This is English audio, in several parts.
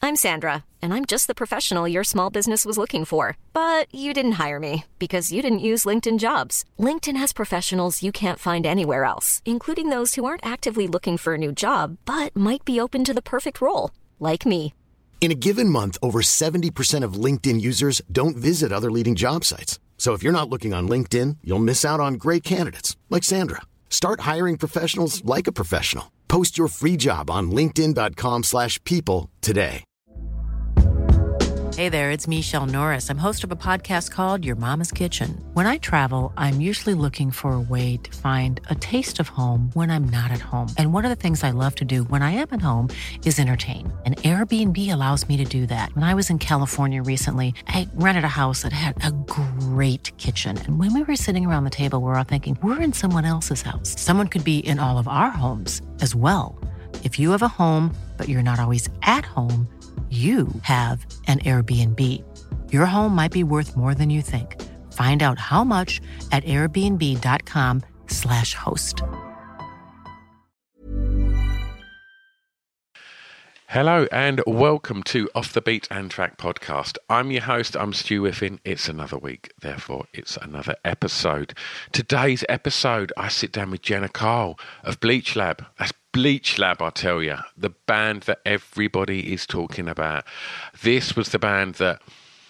I'm Sandra, and I'm just the professional your small business was looking for. But you didn't hire me because you didn't use LinkedIn Jobs. LinkedIn has professionals you can't find anywhere else, including those who aren't actively looking for a new job, but might be open to the perfect role, like me. In a given month, over 70% of LinkedIn users don't visit other leading job sites. So if you're not looking on LinkedIn, you'll miss out on great candidates like Sandra. Start hiring professionals like a professional. Post your free job on linkedin.com/people today. Hey there, it's Michelle Norris. I'm host of a podcast called Your Mama's Kitchen. When I travel, I'm usually looking for a way to find a taste of home when I'm not at home. And one of the things I love to do when I am at home is entertain. And Airbnb allows me to do that. When I was in California recently, I rented a house that had a great kitchen. And when we were sitting around the table, we're all thinking, we're in someone else's house. Someone could be in all of our homes as well. If you have a home, but you're not always at home, you have an Airbnb. Your home might be worth more than you think. Find out how much at airbnb.com/host. Hello and welcome to Off the Beat and Track podcast. I'm your host, I'm Stu Whiffin. It's another week, therefore it's another episode. Today's episode, I sit down with Jenna Carl of Bleach Lab. That's Bleach Lab, I tell you, the band that everybody is talking about. This was the band that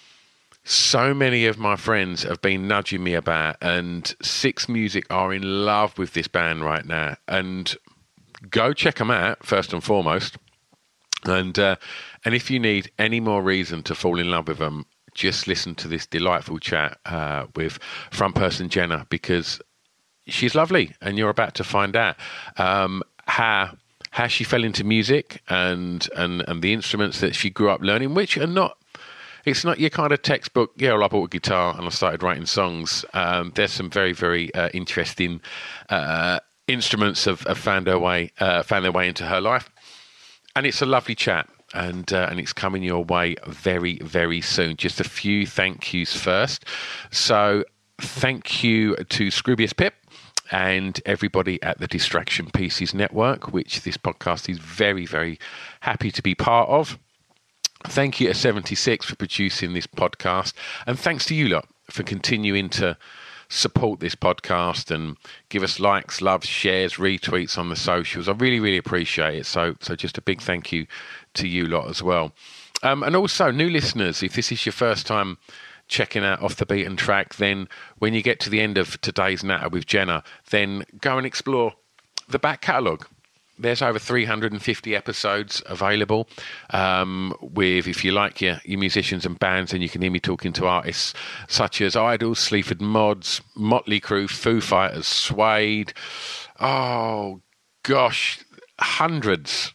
so many of my friends have been nudging me about, and Six Music are in love with this band right now. And go check them out, first and foremost. And if you need any more reason to fall in love with them, just listen to this delightful chat with front person Jenna, because she's lovely, and you're about to find out how she fell into music and the instruments that she grew up learning, which are not. It's not your kind of textbook, yeah, well, I bought a guitar and I started writing songs. There's some very, very interesting instruments have found their way into her life. And it's a lovely chat, and it's coming your way very, very soon. Just a few thank yous first. So thank you to Scroobius Pip and everybody at the Distraction Pieces Network, which this podcast is very, very happy to be part of. Thank you to 76 for producing this podcast. And thanks to you lot for continuing to support this podcast and give us likes, loves, shares, retweets on the socials. I really, really appreciate it. So just a big thank you to you lot as well. And also, new listeners, if this is your first time checking out Off the Beaten Track, then when you get to the end of today's natter with Jenna, then go and explore the back catalogue. There's over 350 episodes available with, if you like your musicians and bands, and you can hear me talking to artists such as Idols, Sleaford Mods, Motley Crue, Foo Fighters, Suede. Oh, gosh, hundreds.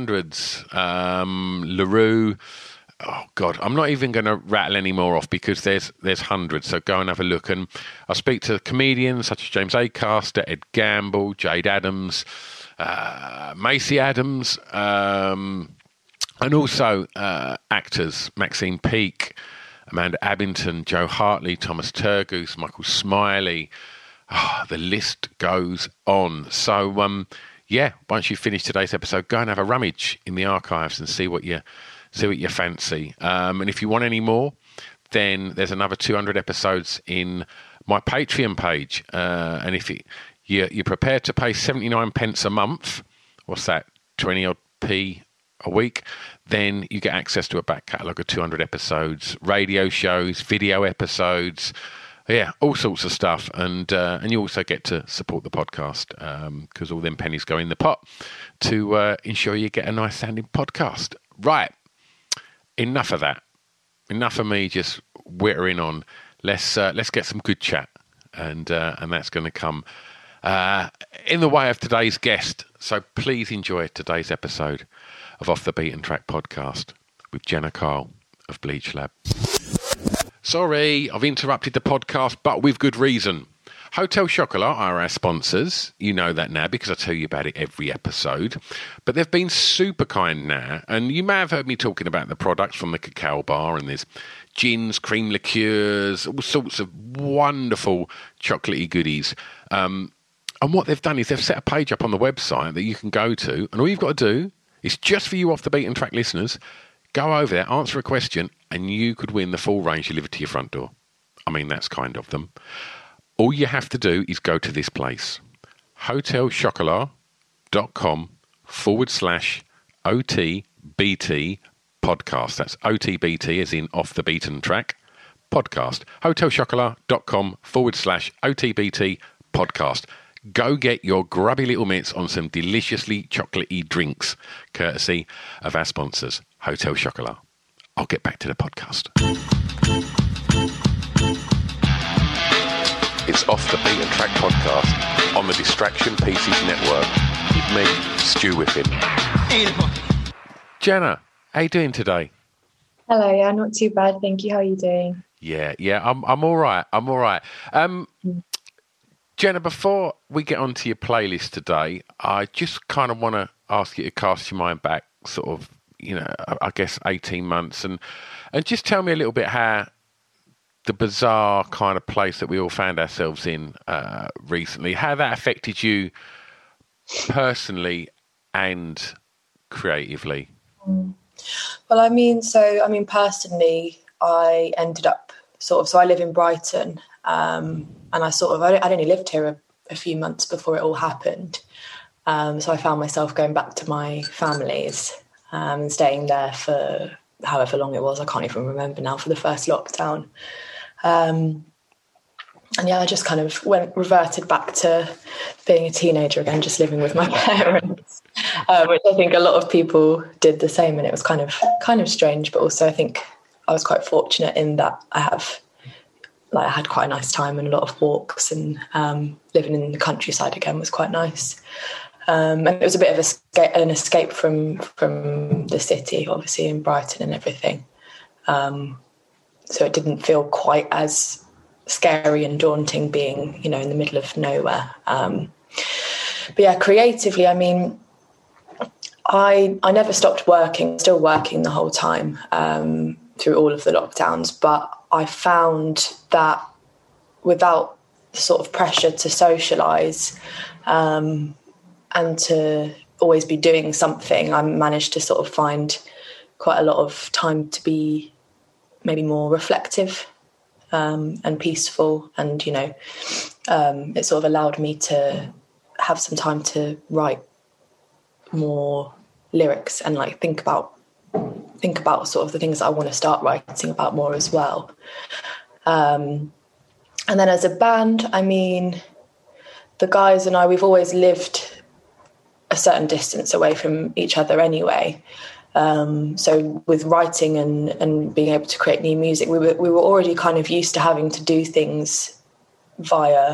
LaRue. Oh, God, I'm not even going to rattle any more off because there's hundreds, so go and have a look. And I speak to comedians such as James Acaster, Ed Gamble, Jade Adams, Macy Adams, and also actors Maxine Peake, Amanda Abington, Joe Hartley, Thomas Turgoose, Michael Smiley. Oh, the list goes on. So, once you finish today's episode, go and have a rummage in the archives and see what you fancy. And if you want any more, then there's another 200 episodes in my Patreon page. And if you're prepared to pay 79 pence a month, what's that, 20 odd p a week, then you get access to a back catalogue of 200 episodes, radio shows, video episodes, all sorts of stuff. And you also get to support the podcast because all them pennies go in the pot to ensure you get a nice sounding podcast. Right, enough of that. Enough of me just whittering on. Let's get some good chat, and that's going to come in the way of today's guest. So please enjoy today's episode of Off the Beaten Track podcast with Jenna Carl of Bleach Lab. Sorry, I've interrupted the podcast, but with good reason. Hotel Chocolat are our sponsors. You know that now because I tell you about it every episode. But they've been super kind now, and you may have heard me talking about the products from the Cacao Bar, and there's gins, cream liqueurs, all sorts of wonderful chocolatey goodies. And what they've done is they've set a page up on the website that you can go to, and all you've got to do is, just for you Off the Beaten Track listeners, Go over there, answer a question, and you could win the full range delivered to your front door. I mean, that's kind of them. All you have to do is go to this place, hotelchocolat.com/OTBT podcast. That's OTBT as in off the beaten track podcast. hotelchocolat.com/OTBT podcast. Go get your grubby little mitts on some deliciously chocolatey drinks, courtesy of our sponsors, Hotel Chocolat. I'll get back to the podcast. It's Off the Beaten Track podcast on the Distraction Pieces Network with me, Stu Whiffin. Jenna, how you doing today? Hello, yeah, not too bad, thank you. How are you doing? Yeah, I'm all right. I'm all right. Jenna, before we get onto your playlist today, I just kind of want to ask you to cast your mind back, sort of, I guess 18 months, and just tell me a little bit how the bizarre kind of place that we all found ourselves in recently, how that affected you personally and creatively. Well, personally, I ended up so I live in Brighton, and I'd only lived here a few months before it all happened. So I found myself going back to my family's and staying there for however long it was. I can't even remember now, for the first lockdown. And yeah, I just kind of reverted back to being a teenager again, just living with my parents, which I think a lot of people did the same. And it was kind of strange, but also I think I was quite fortunate in that I had quite a nice time and a lot of walks, and living in the countryside again was quite nice. And it was a bit of an escape from the city, obviously, in Brighton and everything. So it didn't feel quite as scary and daunting being, in the middle of nowhere. But yeah, creatively, I never stopped working, still working the whole time through all of the lockdowns. But I found that without the sort of pressure to socialise and to always be doing something, I managed to sort of find quite a lot of time to be maybe more reflective and peaceful, and it sort of allowed me to have some time to write more lyrics and think about sort of the things that I want to start writing about more as well. And then as a band, the guys and I, we've always lived a certain distance away from each other anyway. So with writing and being able to create new music, we were already kind of used to having to do things via,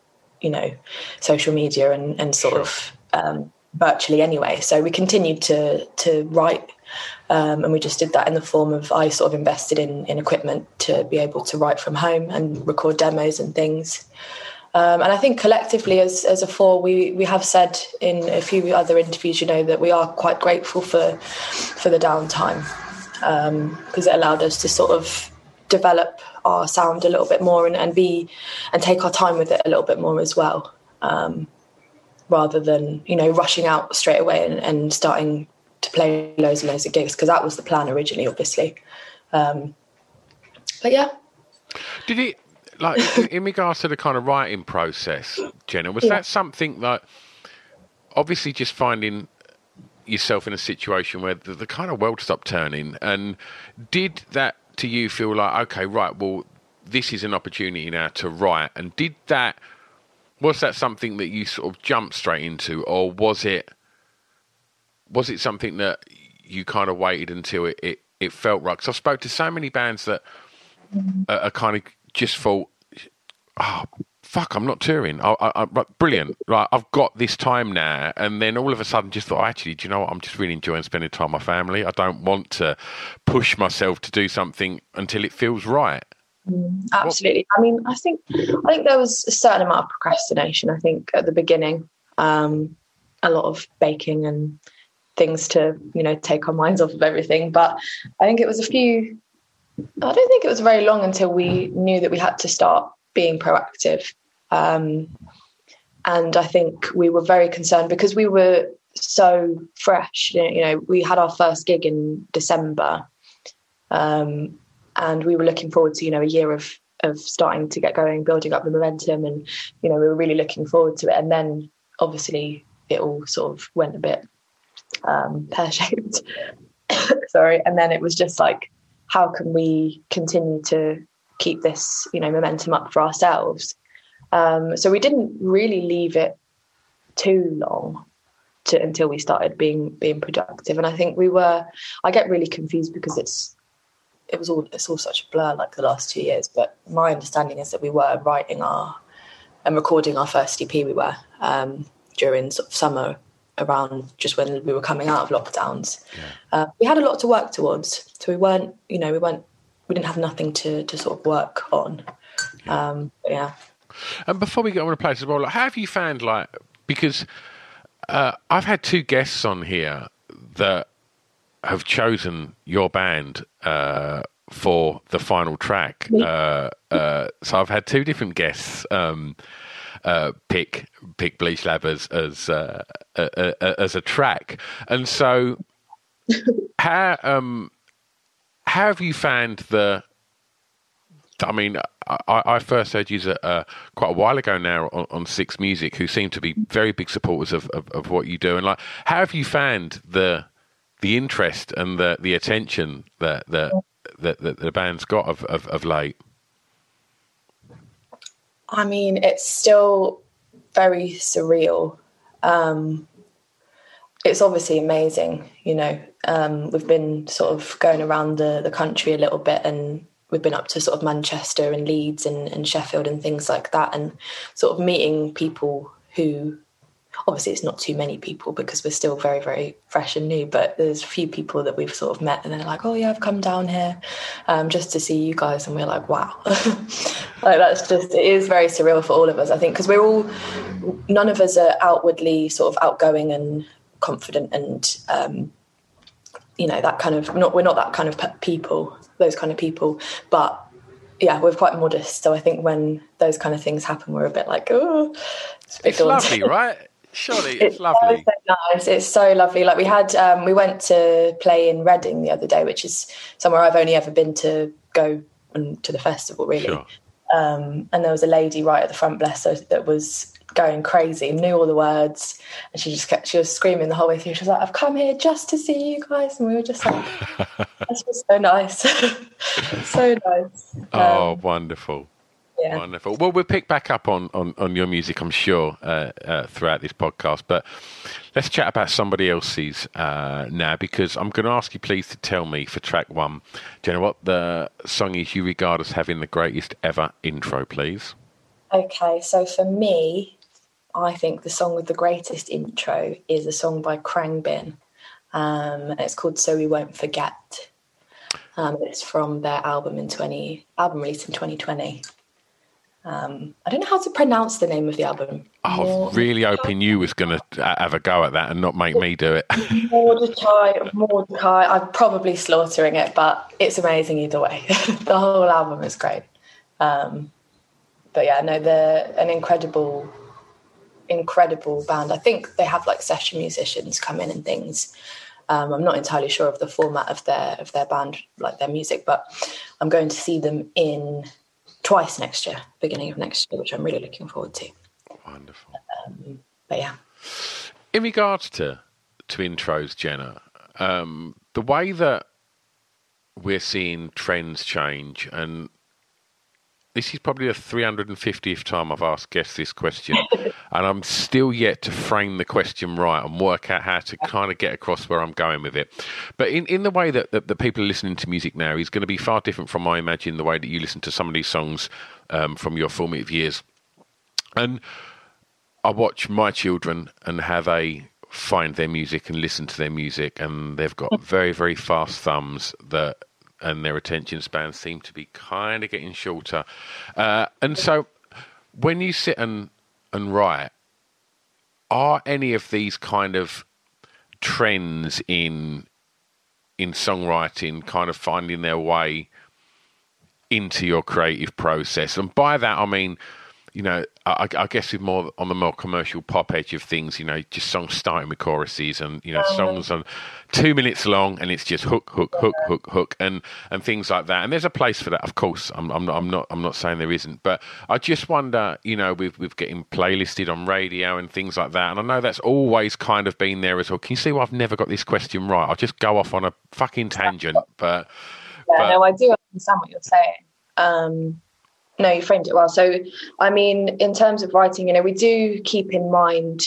social media and sort of virtually anyway. So we continued to write, and we just did that in the form of, I sort of invested in equipment to be able to write from home and record demos and things. And I think collectively as a four, we have said in a few other interviews, that we are quite grateful for the downtime, because it allowed us to sort of develop our sound a little bit more and take our time with it a little bit more as well, rather than, rushing out straight away and starting to play loads and loads of gigs, because that was the plan originally, obviously. But yeah. Did it, in regards to the kind of writing process, Jenna, was that something that, obviously just finding yourself in a situation where the kind of world stopped turning, and did that to you feel like, okay, right, well, this is an opportunity now to write, and was that something that you sort of jumped straight into, or was it something that you kind of waited until it felt right? Because I've spoke to so many bands that are kind of just thought, oh, fuck, I'm not touring. Brilliant. Right, I've got this time now. And then all of a sudden just thought, actually, do you know what? I'm just really enjoying spending time with my family. I don't want to push myself to do something until it feels right. Absolutely. I think there was a certain amount of procrastination, I think, at the beginning. A lot of baking and things to, take our minds off of everything. But I think it was I don't think it was very long until we knew that we had to start being proactive. And I think we were very concerned because we were so fresh. You know, we had our first gig in December, and we were looking forward to, you know, a year of starting to get going, building up the momentum, and, you know, we were really looking forward to it. And then obviously it all sort of went a bit pear-shaped. Sorry. And then it was just like, how can we continue to keep this, you know, momentum up for ourselves? So we didn't really leave it too long until we started being productive. And I think I get really confused because it's all such a blur, like the last 2 years. But my understanding is that we were writing and recording our first EP. We were during sort of summer, around just when we were coming out of lockdowns. Yeah. We had a lot to work towards, so we didn't have nothing to sort of work on. Yeah. And before we get on to place as well, like, how have you found, like, because I've had 2 guests on here that have chosen your band for the final track. So I've had 2 different guests pick Bleach Lab as a track, and so how have you found the? I mean, I first heard you quite a while ago now on Six Music, who seem to be very big supporters of what you do, and like, how have you found the interest and the attention that the band's got of late? I mean, it's still very surreal. It's obviously amazing, you know. We've been sort of going around the country a little bit, and we've been up to sort of Manchester and Leeds and Sheffield and things like that, and sort of meeting people who, obviously it's not too many people because we're still very, very fresh and new, but there's a few people that we've sort of met and they're like, oh yeah, I've come down here just to see you guys. And we're like, wow. Like, it is very surreal for all of us, I think, because none of us are outwardly sort of outgoing and confident and, you know, that kind of, we're not that kind of people, those kind of people, but yeah, we're quite modest. So I think when those kind of things happen, we're a bit like, oh, it's lovely, right? Surely it's lovely. So nice. It's so lovely. Like we went to play in Reading the other day, which is somewhere I've only ever been to go to the festival, really. Sure. And there was a lady right at the front, bless her, that was going crazy, knew all the words, and she was screaming the whole way through. She was like, I've come here just to see you guys. And we were just like, that's just so nice. So nice. Oh, wonderful. Yeah. Wonderful. Well, we'll pick back up on your music, I'm sure, throughout this podcast. But let's chat about somebody else's now, because I'm going to ask you, please, to tell me for track 1, Jenna, what the song is you regard as having the greatest ever intro, please. Okay, so for me, I think the song with the greatest intro is a song by Khruangbin. It's called So We Won't Forget. It's from their album released in 2020. I don't know how to pronounce the name of the album. I was really hoping you was going to have a go at that and not make me do it. Mordecai. I'm probably slaughtering it, but it's amazing either way. The whole album is great. But yeah, no, they're an incredible band. I think they have like session musicians come in and things. I'm not entirely sure of the format of their band, like their music, but I'm going to see them twice next year, beginning of next year, which I'm really looking forward to. Wonderful. But yeah. In regards to intros, Jenna, the way that we're seeing trends change, and this is probably the 350th time I've asked guests this question, and I'm still yet to frame the question right and work out how to kind of get across where I'm going with it. But in the way that the people are listening to music now is going to be far different from, I imagine, the way that you listen to some of these songs from your formative years. And I watch my children and how they find their music and listen to their music, and they've got very, very fast thumbs and their attention spans seem to be kind of getting shorter. And so when you sit and write, are any of these kind of trends in songwriting kind of finding their way into your creative process? And by that, I mean, you know, I guess with more on the more commercial pop edge of things, you know, just songs starting with choruses and, you know, songs on 2 minutes long and it's just hook, hook, hook, hook, hook, and things like that. And there's a place for that, of course. I'm not saying there isn't, but I just wonder, you know, with getting playlisted on radio and things like that. And I know that's always kind of been there as well. Can you see why I've never got this question right? I'll just go off on a fucking tangent, but. No, I do understand what you're saying. No, you framed it well. So, I mean, in terms of writing, you know, we do keep in mind,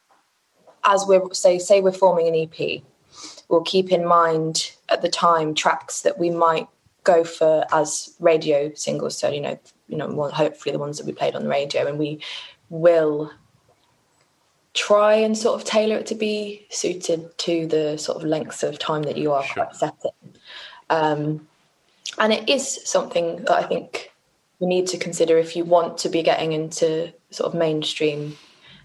as we're, say we're forming an EP, we'll keep in mind at the time tracks that we might go for as radio singles. So, you know, hopefully the ones that we played on the radio, and we will try and sort of tailor it to be suited to the sort of lengths of time that you are quite set in. And it is something that I think you need to consider if you want to be getting into sort of mainstream,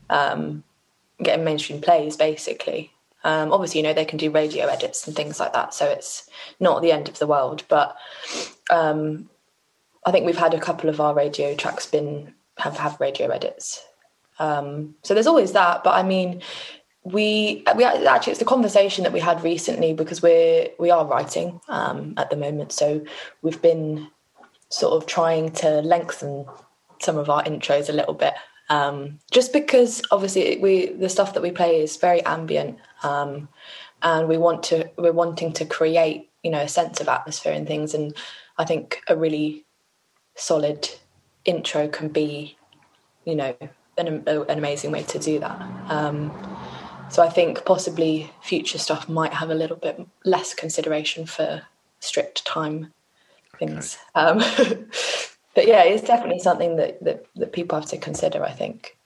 getting mainstream plays, basically. Obviously, you know, they can do radio edits and things like that, so it's not the end of the world. But I think we've had a couple of our radio tracks have radio edits. So there's always that. But I mean, we actually, it's the conversation that we had recently, because we are writing at the moment, so we've been sort of trying to lengthen some of our intros a little bit, just because obviously the stuff that we play is very ambient, and we're wanting to create, you know, a sense of atmosphere and things, and I think a really solid intro can be, you know, an amazing way to do that. So I think possibly future stuff might have a little bit less consideration for strict time things. Okay. But yeah, it's definitely something that people have to consider, I think,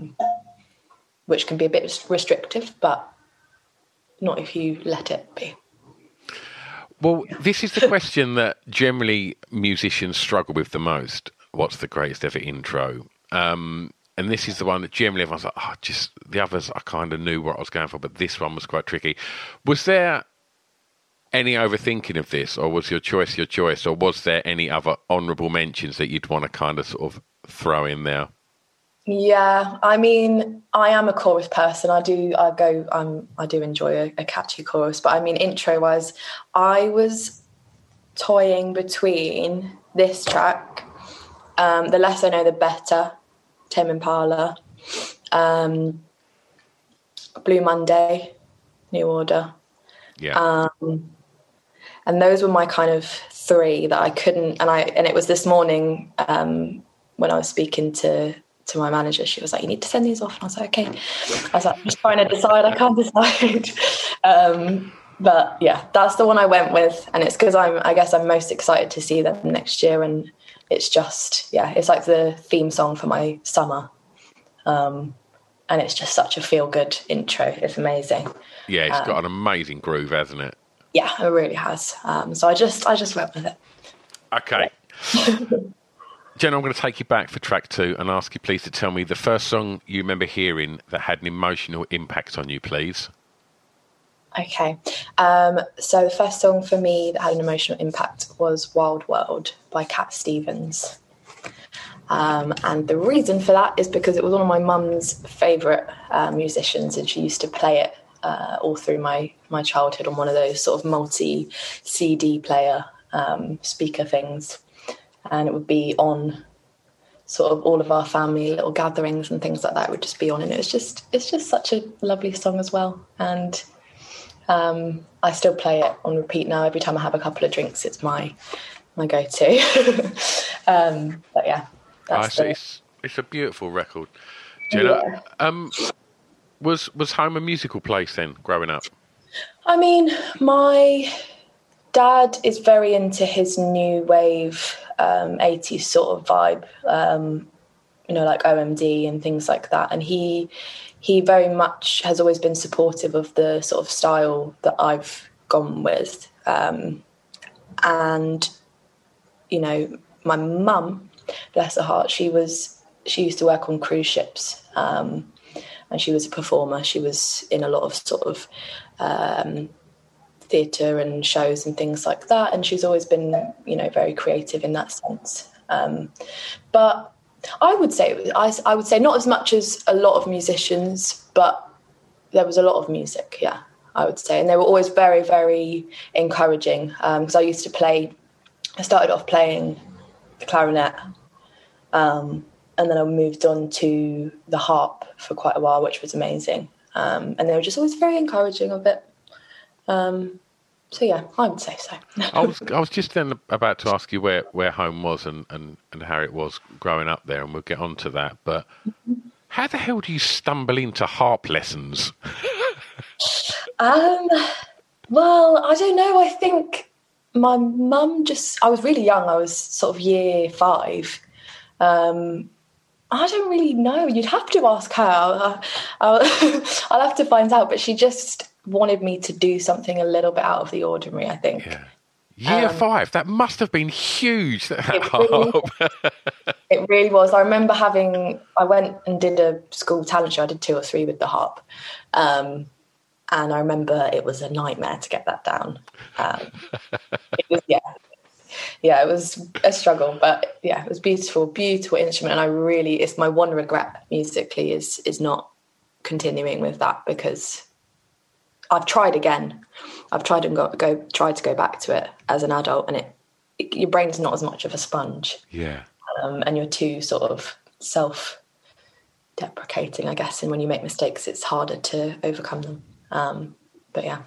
which can be a bit restrictive, but not if you let it be. Well, this is the question that generally musicians struggle with the most. What's the greatest ever intro? And this is the one that generally everyone's like, just the others, I kind of knew what I was going for, but this one was quite tricky. Was there any overthinking of this, or was your choice, or was there any other honourable mentions that you'd want to kind of sort of throw in there? Yeah, I mean, I am a chorus person. I do enjoy a catchy chorus, but I mean, intro-wise, I was toying between this track, The Less I Know The Better, Tame Impala, Blue Monday, New Order. Yeah. And those were my kind of three that I couldn't, and it was this morning when I was speaking to my manager, she was like, you need to send these off. And I was like, okay. I was like, I'm just trying to decide, I can't decide. But yeah, that's the one I went with, and it's because I guess I'm most excited to see them next year, and it's just, yeah, it's like the theme song for my summer. And it's just such a feel-good intro. It's amazing. Yeah, it's got an amazing groove, hasn't it? Yeah, it really has. So I just went with it. Okay. Jenna, I'm going to take you back for track 2 and ask you please to tell me the first song you remember hearing that had an emotional impact on you, please. Okay. So the first song for me that had an emotional impact was Wild World by Cat Stevens. And the reason for that is because it was one of my mum's favourite musicians, and she used to play it all through my childhood on one of those sort of multi-CD player speaker things. And it would be on sort of all of our family little gatherings and things like that. It would just be on, and it's just such a lovely song as well. And I still play it on repeat now. Every time I have a couple of drinks, it's my go-to. But yeah. It's a beautiful record. Jenna, yeah. Was home a musical place then, growing up? I mean, my dad is very into his new wave, 80s sort of vibe, like OMD and things like that. And he very much has always been supportive of the sort of style that I've gone with. And, my mum, bless her heart, she used to work on cruise ships, and she was a performer. She was in a lot of sort of theatre and shows and things like that, and she's always been, very creative in that sense. But I would say I would say not as much as a lot of musicians, but there was a lot of music. Yeah, I would say, and they were always very, very encouraging. Because I started off playing the clarinet, and then I moved on to the harp for quite a while, which was amazing. And they were just always very encouraging of it. So yeah, I would say so. I was just then about to ask you where home was and how it was growing up there, and we'll get on to that. But how the hell do you stumble into harp lessons? Well, I don't know. I think my mum I was really young. I was sort of year 5. I don't really know. You'd have to ask her. I'll have to find out. But she just wanted me to do something a little bit out of the ordinary, I think. Yeah. Year 5, that must have been huge. It really was. I remember I went and did a school talent show. I did 2 or 3 with the harp. And I remember it was a nightmare to get that down. It was, it was a struggle, but yeah, it was beautiful, beautiful instrument. And it's my one regret musically is not continuing with that, because I've tried again. I've tried tried to go back to it as an adult, and your brain's not as much of a sponge. Yeah. And you're too sort of self-deprecating, I guess. And when you make mistakes, it's harder to overcome them. But yeah.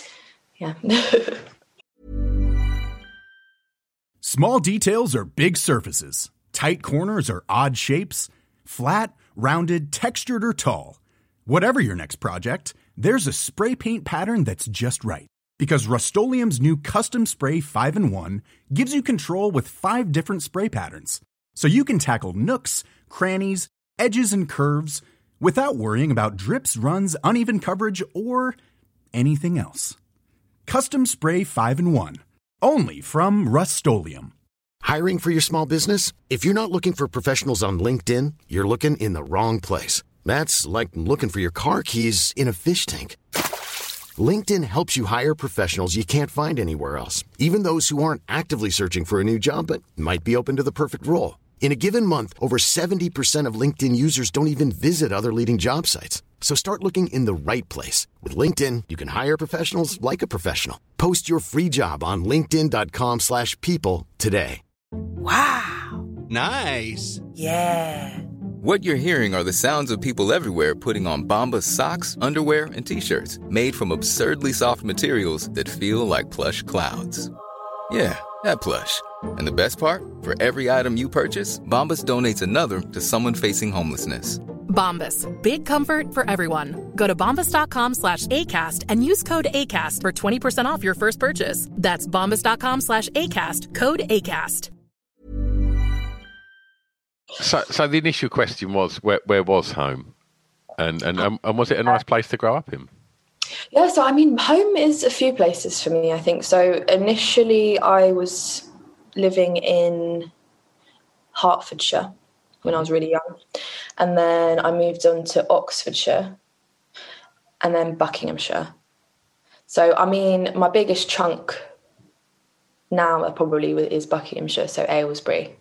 Small details are big surfaces. Tight corners are odd shapes. Flat, rounded, textured, or tall. Whatever your next project, there's a spray paint pattern that's just right. Because Rust-Oleum's new Custom Spray 5-in-1 gives you control with 5 different spray patterns. So you can tackle nooks, crannies, edges, and curves without worrying about drips, runs, uneven coverage, or anything else. Custom Spray 5-in-1. Only from Rust-Oleum. Hiring for your small business? If you're not looking for professionals on LinkedIn, you're looking in the wrong place. That's like looking for your car keys in a fish tank. LinkedIn helps you hire professionals you can't find anywhere else, even those who aren't actively searching for a new job but might be open to the perfect role. In a given month, over 70% of LinkedIn users don't even visit other leading job sites. So start looking in the right place. With LinkedIn, you can hire professionals like a professional. Post your free job on linkedin.com/people today. Wow. Nice. Yeah. What you're hearing are the sounds of people everywhere putting on Bombas socks, underwear, and T-shirts made from absurdly soft materials that feel like plush clouds. Yeah, that plush. And the best part? For every item you purchase, Bombas donates another to someone facing homelessness. Bombas. Big comfort for everyone. Go to bombas.com/ACAST and use code ACAST for 20% off your first purchase. That's bombas.com/ACAST. Code ACAST. So the initial question was, where was home? And was it a nice place to grow up in? Yeah, so I mean, home is a few places for me, I think. So initially I was living in Hertfordshire when I was really young. And then I moved on to Oxfordshire and then Buckinghamshire. So, I mean, my biggest chunk now probably is Buckinghamshire, so Aylesbury.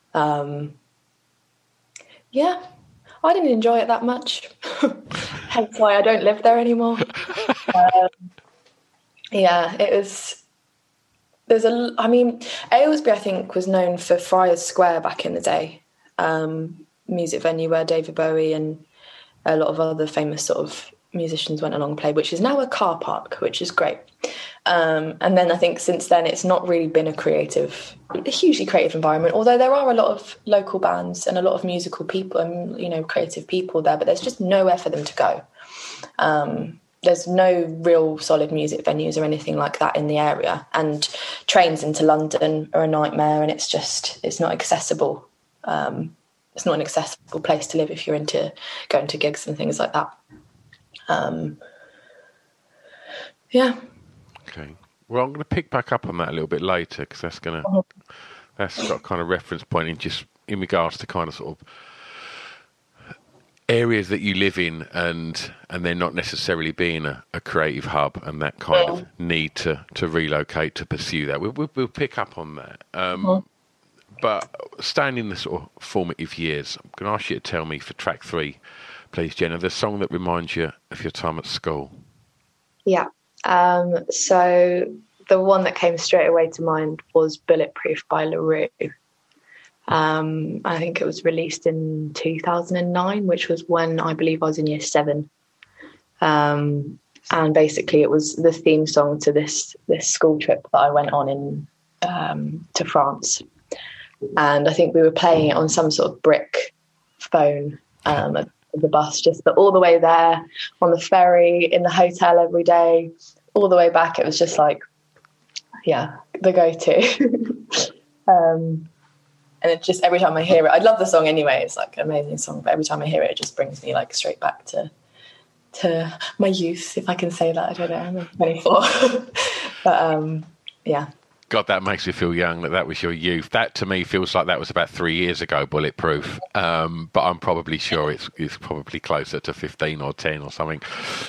Yeah, I didn't enjoy it that much. Hence why I don't live there anymore. Yeah, it was... Aylesbury, I think, was known for Friars Square back in the day. Music venue where David Bowie and a lot of other famous sort of musicians went along and played, which is now a car park, which is great. And then I think since then it's not really been a hugely creative environment, although there are a lot of local bands and a lot of musical people and, you know, creative people there, but there's just nowhere for them to go. There's no real solid music venues or anything like that in the area, and trains into London are a nightmare, and it's not accessible. It's not an accessible place to live if you're into going to gigs and things like that. Yeah. Okay. Well, I'm going to pick back up on that a little bit later, because that's got a kind of reference point in regards to kind of sort of areas that you live in and they're not necessarily being a creative hub, and that kind of need to relocate to pursue that. We'll pick up on that. But staying in the sort of formative years, I'm going to ask you to tell me for track 3, please, Jenna, the song that reminds you of your time at school. Yeah. So the one that came straight away to mind was Bulletproof by La Roux. I think it was released in 2009, which was when I believe I was in year 7. And basically it was the theme song to this school trip that I went on to France. And I think we were playing it on some sort of brick phone at the bus, just all the way there, on the ferry, in the hotel every day, all the way back. It was just like, yeah, the go-to. And it just, every time I hear it, I love the song anyway, it's like an amazing song, but every time I hear it, it just brings me like straight back to my youth, if I can say that. I don't know, I'm 24. But yeah. God, that makes me feel young, that was your youth. That to me feels like that was about 3 years ago, Bulletproof. But I'm probably sure it's probably closer to 15 or 10 or something.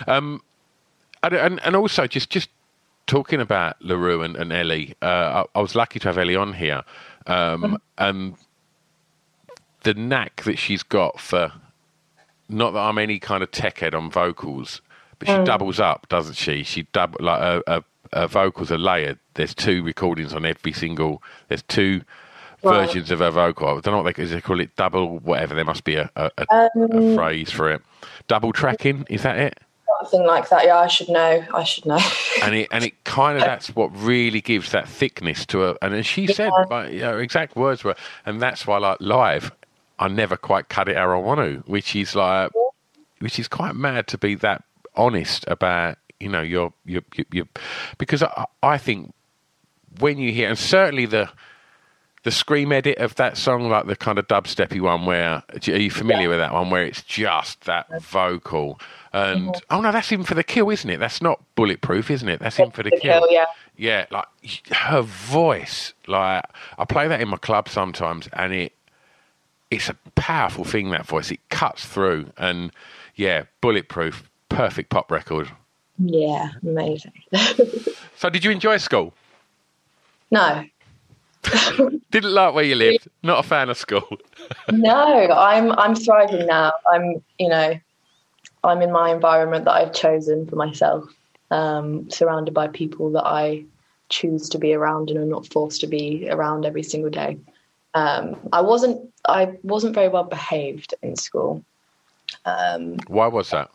And also just talking about La Roux and Ellie, I was lucky to have Ellie on here. And the knack that she's got for, not that I'm any kind of tech head on vocals, but she doubles up, doesn't she? She double, like her vocals are layered. There's 2 recordings on every single. There's 2 versions of her vocal. I don't know what they call it. Double whatever. There must be a phrase for it. Double tracking. Is that it? Something like that. Yeah, I should know. And it kind of, that's what really gives that thickness to her. And as she said, like, exact words were, and that's why, like, live, I never quite cut it how I want to, which is quite mad to be that honest about, your because I think when you hear, and certainly the scream edit of that song, like the kind of dubsteppy one, where, are you familiar with that one, where it's just that vocal? And oh no, that's even for The Kill, isn't it? That's not Bulletproof, isn't it? That's even for The Kill. Yeah, like her voice, like I play that in my club sometimes, and it's a powerful thing, that voice. It cuts through, and yeah, Bulletproof, perfect pop record. Yeah, amazing. So did you enjoy school? No. Didn't like where you lived? Not a fan of school? No, I'm thriving now. I'm in my environment that I've chosen for myself, surrounded by people that I choose to be around and are not forced to be around every single day. I wasn't very well behaved in school. Why was that?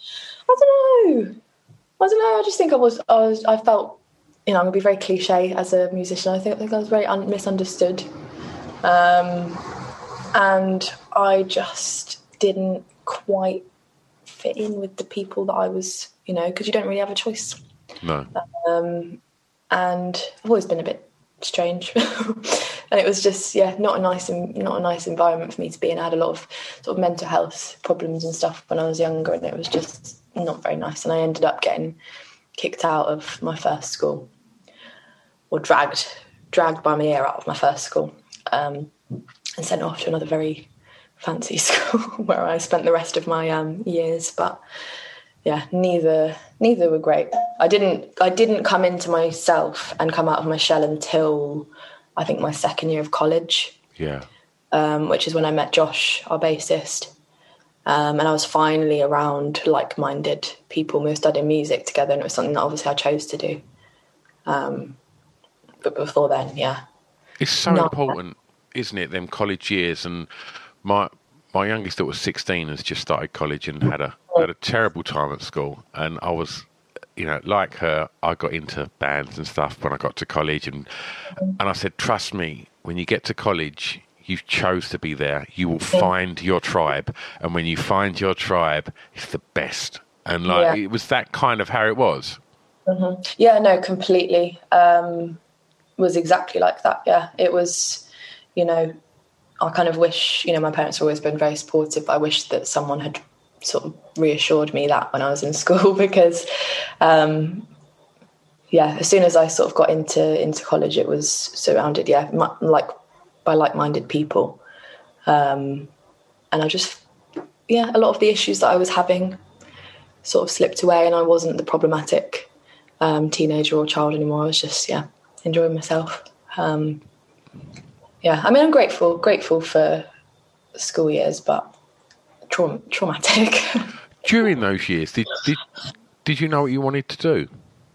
I don't know. I just think I felt, I'm going to be very cliche as a musician. I think I was very misunderstood. And I just didn't quite fit in with the people that I was, because you don't really have a choice. No. And I've always been a bit strange. And it was just, not a nice environment for me to be in. I had a lot of sort of mental health problems and stuff when I was younger, and it was just not very nice. And I ended up getting kicked out of my first school, or dragged by my ear out of my first school, and sent off to another very fancy school where I spent the rest of my years. But yeah, neither were great. I didn't come into myself and come out of my shell until I think my second year of college. Yeah. Which is when I met Josh, our bassist. And I was finally around like-minded people. We were studying music together, and it was something that obviously I chose to do. But before then, yeah. It's so important, isn't it, them college years? And my youngest daughter was 16, has just started college and had a terrible time at school. And I was, like her, I got into bands and stuff when I got to college. And I said, trust me, when you get to college, you chose to be there. You will find your tribe. And when you find your tribe, it's the best. And it was that kind of how it was. Mm-hmm. Yeah, no, completely. Was exactly like that. Yeah, it was, I kind of wish, my parents have always been very supportive, but I wish that someone had sort of reassured me that when I was in school, because, as soon as I sort of got into college, it was surrounded, by like-minded people. And I just, a lot of the issues that I was having sort of slipped away, and I wasn't the problematic teenager or child anymore. I was just, enjoying myself. yeah, I mean, I'm grateful for school years, but traumatic. During those years, did you know what you wanted to do?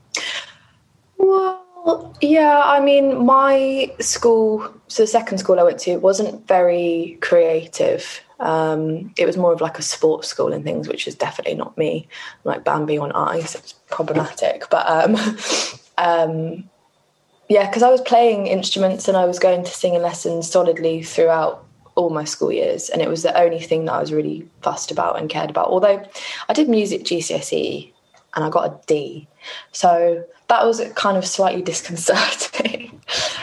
Well, yeah, I mean, my school, so the second school I went to, wasn't very creative. It was more of like a sports school and things, which is definitely not me. Like Bambi on ice, it's problematic. But yeah, because I was playing instruments and I was going to singing lessons solidly throughout all my school years, and it was the only thing that I was really fussed about and cared about. Although I did music GCSE and I got a D, so that was kind of slightly disconcerting.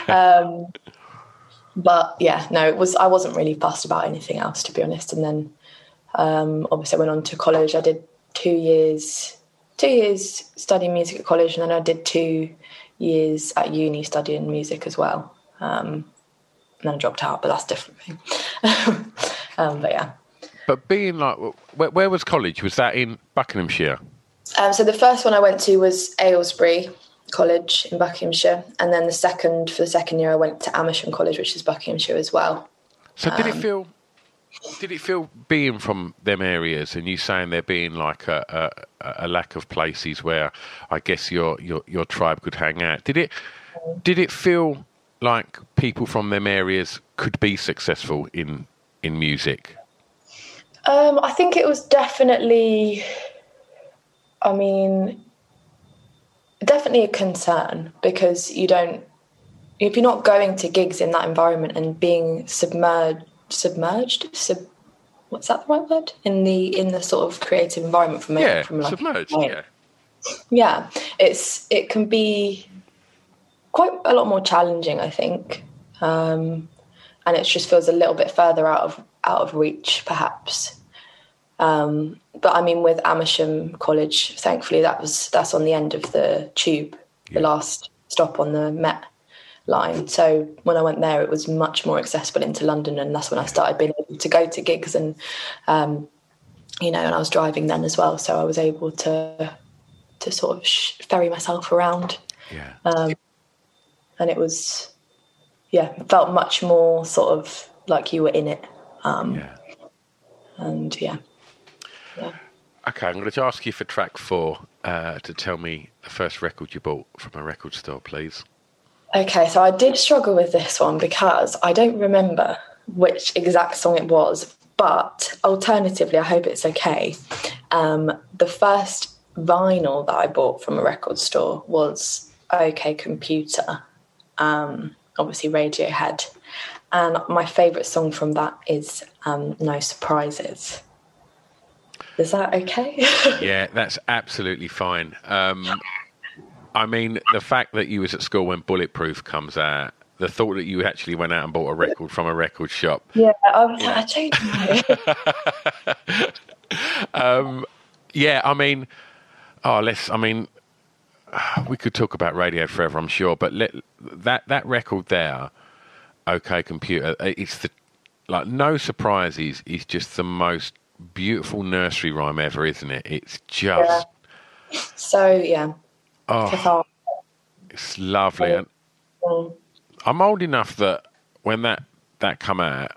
But yeah, no, I wasn't really fussed about anything else, to be honest. And then obviously I went on to college. I did 2 years studying music at college, and then I did 2 years at uni studying music as well. And then I dropped out, but that's a different thing. But yeah. But being like, where was college? Was that in Buckinghamshire? So the first one I went to was Aylesbury College in Buckinghamshire, and then for the second year I went to Amersham College, which is Buckinghamshire as well. So did it feel being from them areas, and you saying there being like a lack of places where I guess your tribe could hang out? Did it feel like people from them areas could be successful in music? I think it was definitely, I mean, definitely a concern, because if you're not going to gigs in that environment and being submerged, what's that the right word? In the sort of creative environment from like submerged, yeah, it can be quite a lot more challenging, I think, and it just feels a little bit further out of reach, perhaps. But I mean, with Amersham College, thankfully that's on the end of the tube, the last stop on the Met line. So when I went there, it was much more accessible into London, and that's when I started being able to go to gigs, and and I was driving then as well, so I was able to sort of ferry myself around. Yeah. And it was, it felt much more sort of like you were in it. And yeah. Okay, I'm going to ask you for track 4 to tell me the first record you bought from a record store, please. Okay, so I did struggle with this one because I don't remember which exact song it was, but alternatively, I hope it's okay. The first vinyl that I bought from a record store was OK Computer, obviously Radiohead, and my favourite song from that is No Surprises. Is that okay? Yeah, that's absolutely fine. I mean, the fact that you was at school when Bulletproof comes out, the thought that you actually went out and bought a record from a record shop. Yeah, I was like, I don't know. Yeah, I mean, we could talk about radio forever, I'm sure, but that record there, OK Computer, it's No Surprises is just the most beautiful nursery rhyme ever, isn't it? It's just so it's lovely. And I'm old enough that when that come out,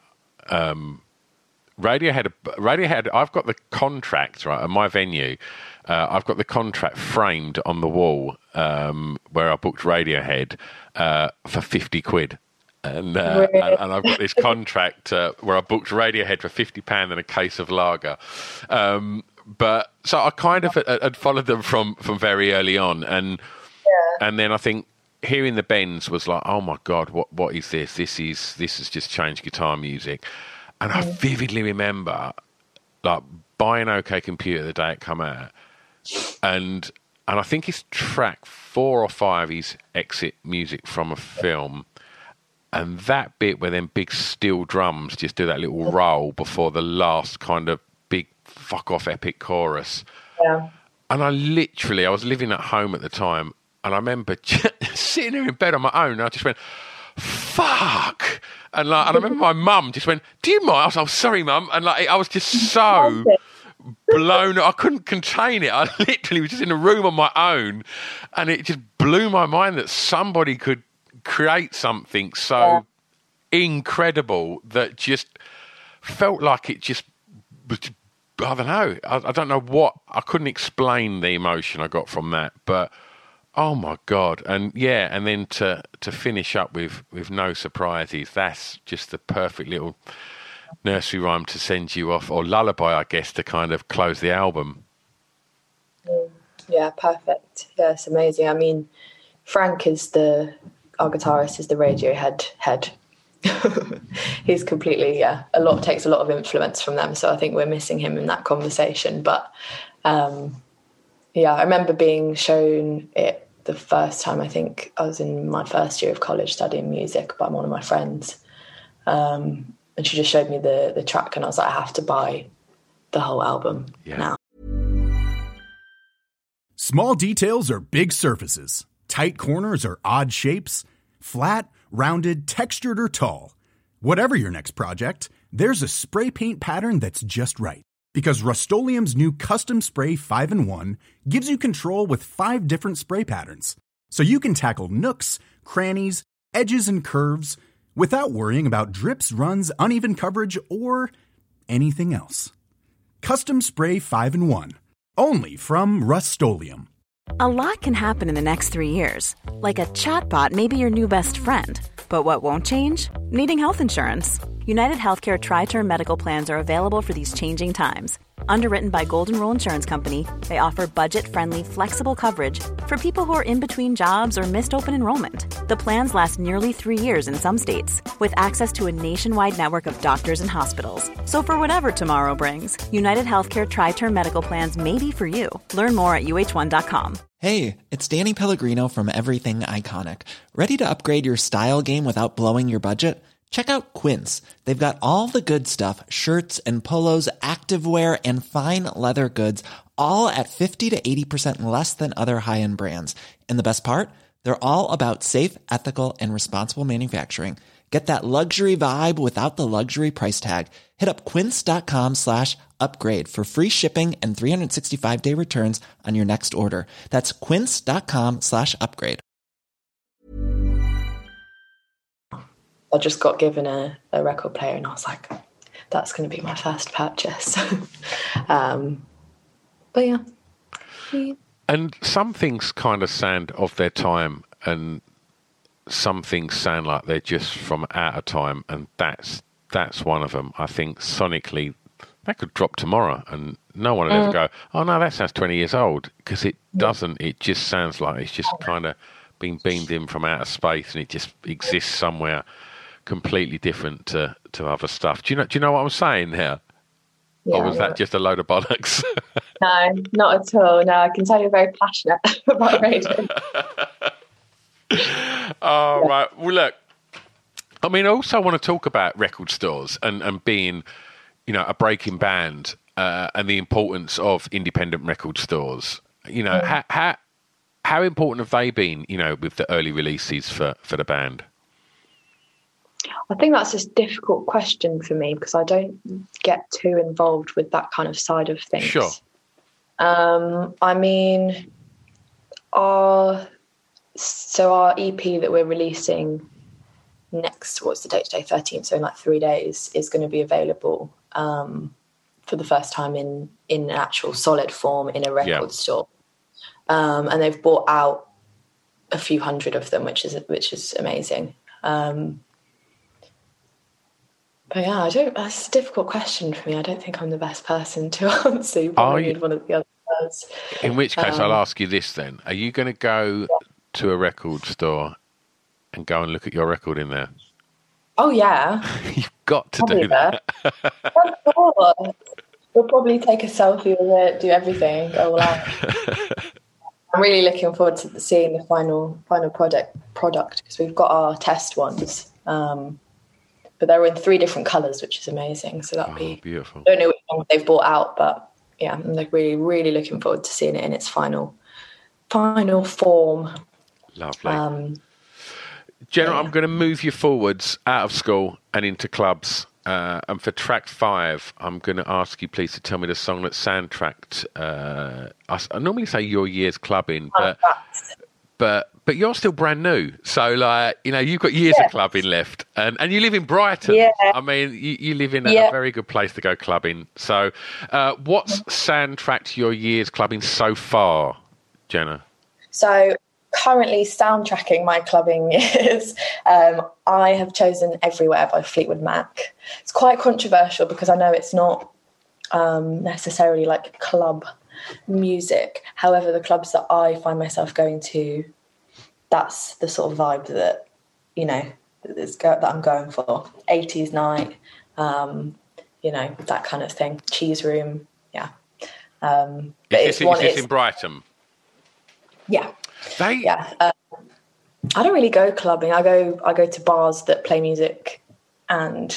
Radiohead, I've got the contract right at my venue. I've got the contract framed on the wall where I booked Radiohead for 50 quid. And I've got this contract where I booked Radiohead for £50 and a case of lager. But so I kind of had followed them from very early on, and then I think hearing the Bends was like, oh my God, what is this? This has just changed guitar music. And I vividly remember like buying OK Computer the day it come out, and I think it's track 4 or 5 is exit music from a film. And that bit where them big steel drums just do that little roll before the last kind of big fuck off epic chorus. Yeah. And I was living at home at the time, and I remember sitting there in bed on my own, and I just went, fuck. And I remember my mum just went, do you mind? I was like, oh, sorry, Mum. And I was just so blown. I couldn't contain it. I literally was just in a room on my own, and it just blew my mind that somebody could create something so incredible that just felt like it just was, I don't know. I don't know what, I couldn't explain the emotion I got from that, but oh my God. And yeah, and then to finish up with No Surprises, that's just the perfect little nursery rhyme to send you off, or lullaby, I guess, to kind of close the album. Yeah, perfect. Yeah, it's amazing. I mean, Frank our guitarist is the Radiohead head. He's completely, takes a lot of influence from them. So I think we're missing him in that conversation. But I remember being shown it the first time. I think I was in my first year of college studying music by one of my friends. And she just showed me the track, and I was like, I have to buy the whole album now. Small details are big surfaces. Tight corners are odd shapes. Flat, rounded, textured, or tall. Whatever your next project, there's a spray paint pattern that's just right. Because Rust-Oleum's new Custom Spray 5-in-1 gives you control with 5 different spray patterns. So you can tackle nooks, crannies, edges, and curves without worrying about drips, runs, uneven coverage, or anything else. Custom Spray 5-in-1. Only from Rust-Oleum. A lot can happen in the next 3 years. Like a chatbot may be your new best friend. But what won't change? Needing health insurance. United Healthcare Tri-Term Medical Plans are available for these changing times. Underwritten by Golden Rule Insurance Company, they offer budget-friendly, flexible coverage for people who are in between jobs or missed open enrollment. The plans last nearly 3 years in some states, with access to a nationwide network of doctors and hospitals. So for whatever tomorrow brings, United Healthcare Tri-Term Medical Plans may be for you. Learn more at uh1.com. Hey, it's Danny Pellegrino from Everything Iconic. Ready to upgrade your style game without blowing your budget? Check out Quince. They've got all the good stuff, shirts and polos, activewear, and fine leather goods, all at 50 to 80% less than other high-end brands. And the best part? They're all about safe, ethical, and responsible manufacturing. Get that luxury vibe without the luxury price tag. Hit up quince.com/upgrade for free shipping and 365-day returns on your next order. That's quince.com/upgrade. I just got given a record player, and I was like, that's going to be my first purchase. But yeah. And some things kind of sound of their time, and some things sound like they're just from out of time, and that's one of them. I think sonically, that could drop tomorrow, and no one would ever go, oh no, that sounds 20 years old, because it doesn't. It just sounds like it's just kind of being beamed in from outer space, and it just exists somewhere completely different to other stuff. Do you know what I'm saying here? Yeah, or was that just a load of bollocks? No, not at all. No, I can tell you're very passionate about radio. Oh, right. Well, look, I mean, I also want to talk about record stores and being, a breaking band and the importance of independent record stores. How important have they been, with the early releases for the band? I think that's a difficult question for me because I don't get too involved with that kind of side of things. Sure. I mean, our EP that we're releasing next, what's the date today? 13th, so in like 3 days, is going to be available for the first time in an actual solid form in a record store. And they've bought out a few hundred of them, which is amazing. But yeah, that's a difficult question for me. I don't think I'm the best person to answer. You probably need one of the others. In which case, I'll ask you this then. Are you going to go to a record store and go and look at your record in there? Oh, yeah. You've got to do that. Of course. We'll probably take a selfie with it, do everything, go all out. I'm really looking forward to seeing the final product because we've got our test ones. But they're in 3 different colours, which is amazing. So that'd be beautiful. I don't know which one they've bought out, but yeah, I'm like really, really looking forward to seeing it in its final form. Lovely. Jenna, I'm going to move you forwards out of school and into clubs. And for track 5, I'm going to ask you please to tell me the song that soundtracked. I normally say your year's clubbing, but but you're still brand new. So, like, you know, you've got years of clubbing left, and you live in Brighton. Yeah. I mean, you live in a very good place to go clubbing. So, what's soundtracked your years clubbing so far, Jenna? So, currently soundtracking my clubbing years, I have chosen Everywhere by Fleetwood Mac. It's quite controversial because I know it's not necessarily like club music. However, the clubs that I find myself going to, that's the sort of vibe that, you know, that I'm going for. 80s night, you know, that kind of thing. Cheese Room, yeah. Is this in Brighton? Yeah. I don't really go clubbing. I go to bars that play music and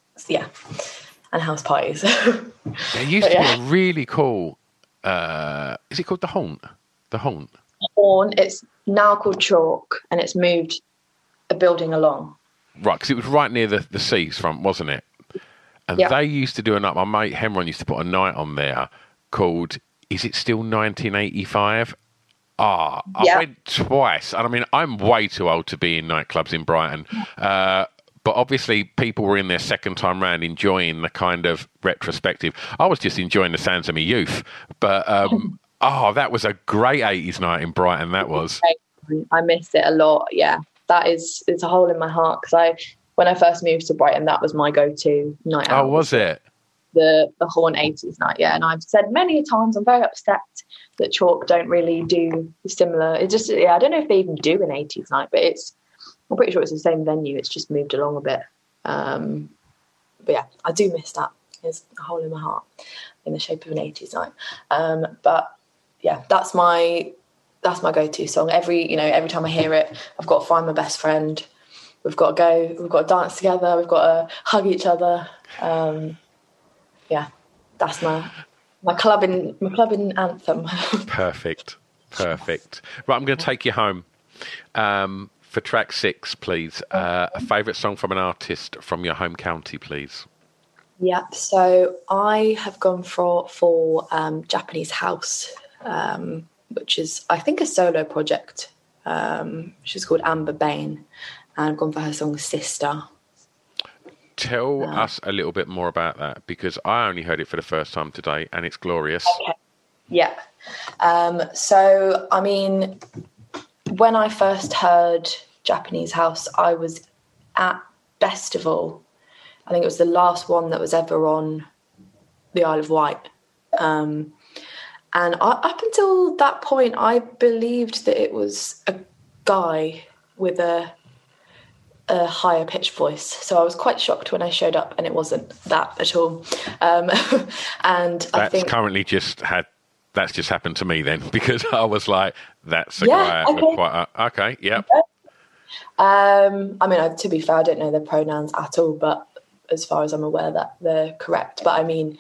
house parties. There used to be a really cool, is it called The Haunt? The Haunt. Horn. It's now called Chalk, and it's moved a building along. Right, because it was right near the seafront, wasn't it? And they used to do a night. My mate Hemron used to put a night on there called "Is It Still 1985?" I went twice, and I mean, I'm way too old to be in nightclubs in Brighton. But obviously, people were in their second time round enjoying the kind of retrospective. I was just enjoying the sounds of my youth. But, that was a great 80s night in Brighton, that was. I miss it a lot, yeah. It's a hole in my heart, because when I first moved to Brighton, that was my go-to night out. Oh, was it? The Horn 80s night, yeah. And I've said many times, I'm very upset that Chalk don't really do similar. It just, I don't know if they even do an 80s night, but I'm pretty sure it's the same venue. It's just moved along a bit. But yeah, I do miss that. There's a hole in my heart in the shape of an 80s night. But yeah, that's my go-to song. Every time I hear it, I've got to find my best friend. We've got to go. We've got to dance together. We've got to hug each other. Yeah, that's my clubbing anthem. Perfect. Right, I'm going to take you home. For track 6, please. A favourite song from an artist from your home county, please. Yeah, so I have gone for Japanese House, which is, I think, a solo project. She's called Amber Bain, and I've gone for her song Sister. Tell us a little bit more about that, because I only heard it for the first time today, and it's glorious. Okay. Yeah. So, I mean, when I first heard Japanese House, I was at Festival. I think it was the last one that was ever on the Isle of Wight. And up until that point, I believed that it was a guy with a higher pitched voice. So I was quite shocked when I showed up and it wasn't that at all. And I think that's just happened to me then, because I was like, that's a guy. Okay. Okay, yep. I mean, to be fair, I don't know their pronouns at all, but as far as I'm aware, that they're correct. But I mean,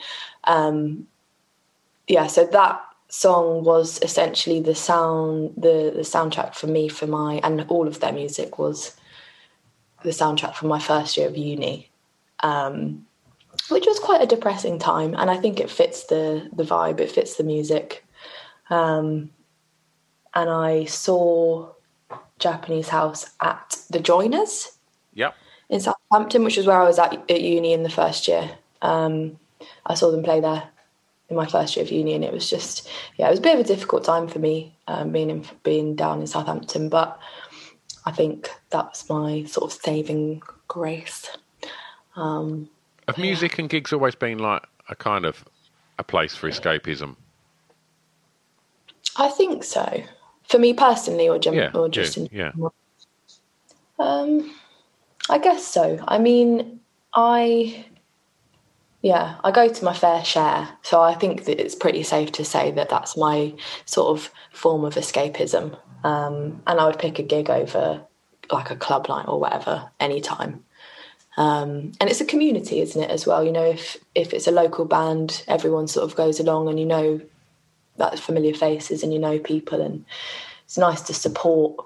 so that song was essentially the soundtrack for me, and all of their music was the soundtrack for my first year of uni, which was quite a depressing time. And I think it fits the vibe, it fits the music. And I saw Japanese House at the Joiners. Yep. In Southampton, which is where I was at uni in the first year. I saw them play there in my first year of uni, and it was just, it was a bit of a difficult time for me being down in Southampton, but I think that was my sort of saving grace. Have music and gigs always been like a kind of a place for escapism? I think so. For me personally, or just in general? I guess so. I mean, I go to my fair share. So I think that it's pretty safe to say that that's my sort of form of escapism. And I would pick a gig over like a club night or whatever anytime. And it's a community, isn't it, as well? You know, if it's a local band, everyone sort of goes along and you know that's familiar faces and you know people, and it's nice to support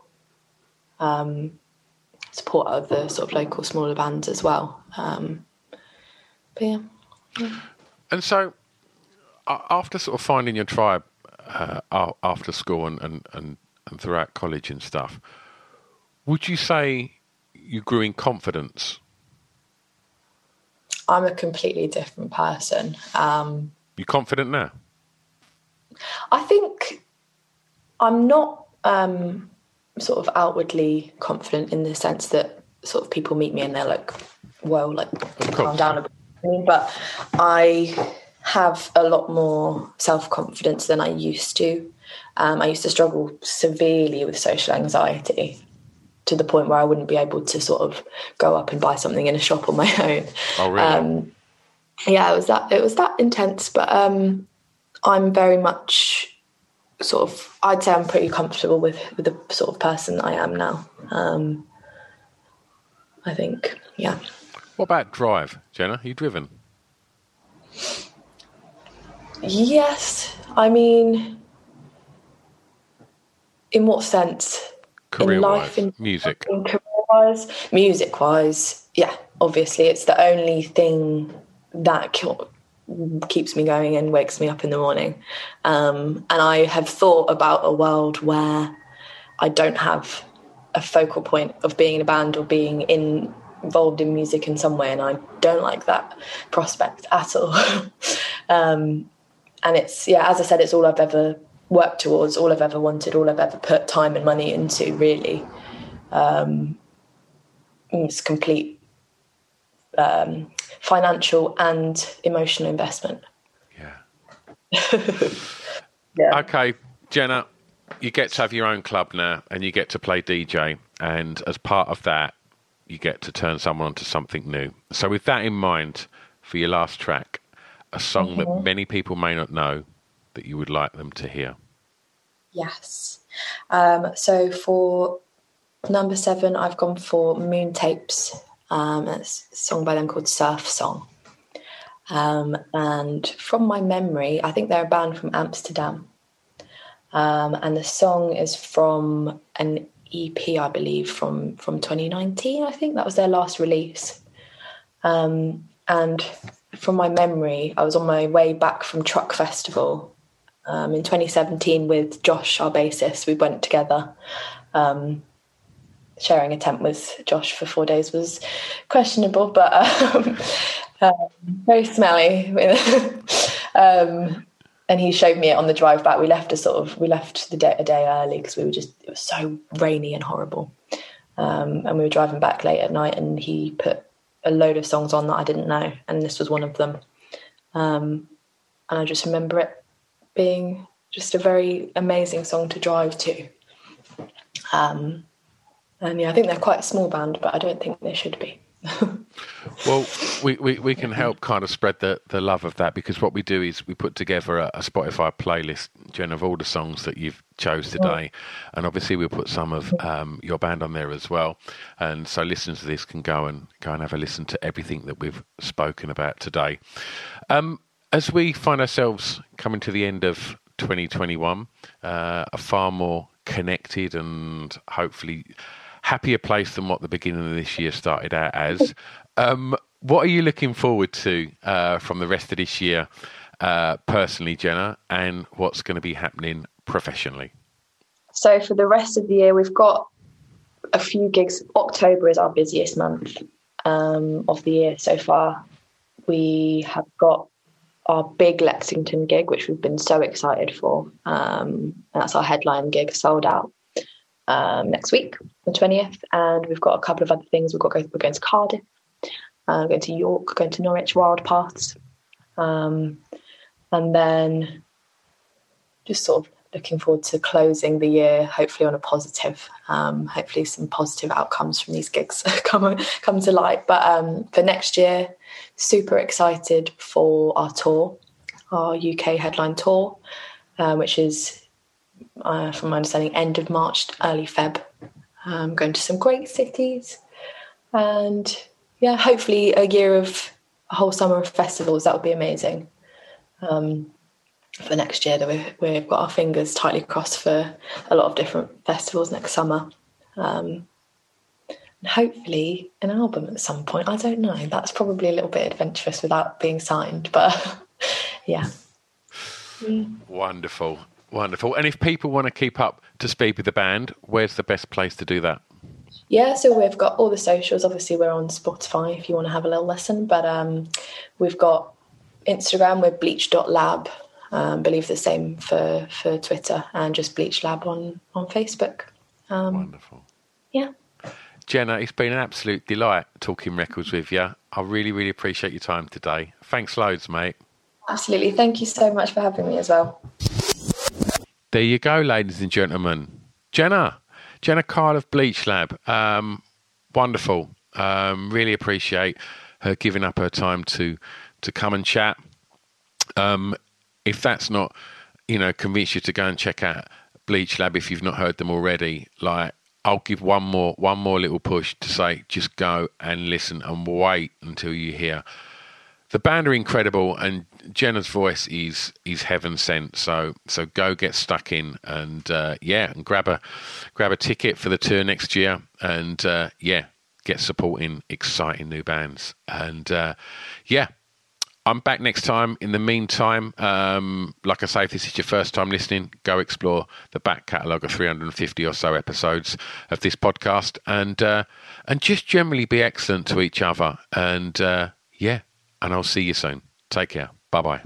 other sort of local smaller bands as well. But yeah. And so after sort of finding your tribe after school and and throughout college and stuff, would you say you grew in confidence? I'm a completely different person. You confident now? I think I'm not sort of outwardly confident in the sense that sort of people meet me and they're like, well, like, calm down a bit. But I have a lot more self-confidence than I used to. I used to struggle severely with social anxiety to the point where I wouldn't be able to sort of go up and buy something in a shop on my own. Oh, really? Yeah, it was that intense. But I'm very much sort of, I'd say I'm pretty comfortable with the sort of person I am now. I think, yeah. What about drive, Jenna? Are you driven? Yes. I mean, in what sense? Career-wise, in life, music. In career-wise, music-wise, yeah. Obviously, it's the only thing that keeps me going and wakes me up in the morning. And I have thought about a world where I don't have a focal point of being in a band or being involved in music in some way, and I don't like that prospect at all. And it's, yeah, as I said, it's all I've ever worked towards, all I've ever wanted, all I've ever put time and money into, really. It's complete financial and emotional investment. Yeah. Yeah. Okay, Jenna, you get to have your own club now and you get to play DJ, and as part of that, you get to turn someone onto something new. So with that in mind, for your last track, a song that many people may not know that you would like them to hear. Yes. So for number 7, I've gone for Moon Tapes. It's a song by them called Surf Song. And from my memory, I think they're a band from Amsterdam. And the song is from an EP, I believe, from 2019. I think that was their last release. And from my memory, I was on my way back from Truck Festival in 2017 with Josh, our bassist. We went together. Sharing a tent with Josh for 4 days was questionable, but very smelly. And he showed me it on the drive back. We left a day early because it was so rainy and horrible. And we were driving back late at night, and he put a load of songs on that I didn't know, and this was one of them. And I just remember it being just a very amazing song to drive to. And yeah, I think they're quite a small band, but I don't think they should be. Well, we can help kind of spread the love of that, because what we do is we put together a Spotify playlist, Jen, of all the songs that you've chose today, and obviously we'll put some of your band on there as well, and so listeners to this can go and have a listen to everything that we've spoken about today. As we find ourselves coming to the end of 2021, a far more connected and hopefully happier place than what the beginning of this year started out as. What are you looking forward to from the rest of this year, personally, Jenna, and what's going to be happening professionally? So for the rest of the year, we've got a few gigs. October is our busiest month of the year so far. We have got our big Lexington gig, which we've been so excited for. That's our headline gig, sold out. Next week, the 20th, and we've got a couple of other things. We're going to Cardiff, going to York, going to Norwich, Wild Paths, and then just sort of looking forward to closing the year, hopefully on a positive. Hopefully some positive outcomes from these gigs come to light. But for next year, super excited for our tour, our UK headline tour, which is, from my understanding, end of March, early Feb. Going to some great cities, and yeah, hopefully a whole summer of festivals. That would be amazing. For next year, we've got our fingers tightly crossed for a lot of different festivals next summer. And hopefully an album at some point. I don't know. That's probably a little bit adventurous without being signed, but yeah. Wonderful. Wonderful. And if people want to keep up to speed with the band, where's the best place to do that? Yeah, so we've got all the socials. Obviously, we're on Spotify if you want to have a little listen. But we've got Instagram, we're bleach.lab. Believe the same for Twitter, and just Bleach Lab on Facebook. Wonderful. Yeah. Jenna, it's been an absolute delight talking records with you. I really, really appreciate your time today. Thanks loads, mate. Absolutely. Thank you so much for having me as well. There you go, ladies and gentlemen. Jenna Kyle of Bleach Lab. Wonderful. Really appreciate her giving up her time to come and chat. If that's not, convince you to go and check out Bleach Lab if you've not heard them already, like, I'll give one more little push to say, just go and listen and wait until you hear. The band are incredible, and Jenna's voice is heaven sent. So go get stuck in, and and grab a ticket for the tour next year, and get supporting exciting new bands. And I'm back next time. In the meantime, like I say, if this is your first time listening, go explore the back catalogue of 350 or so episodes of this podcast, and just generally be excellent to each other. And and I'll see you soon. Take care. Bye-bye.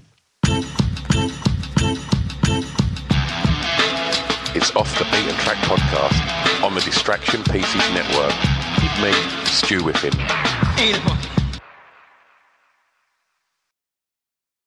It's Off the Beaten Track podcast on the Distraction Pieces Network with me, Stu Whiffen.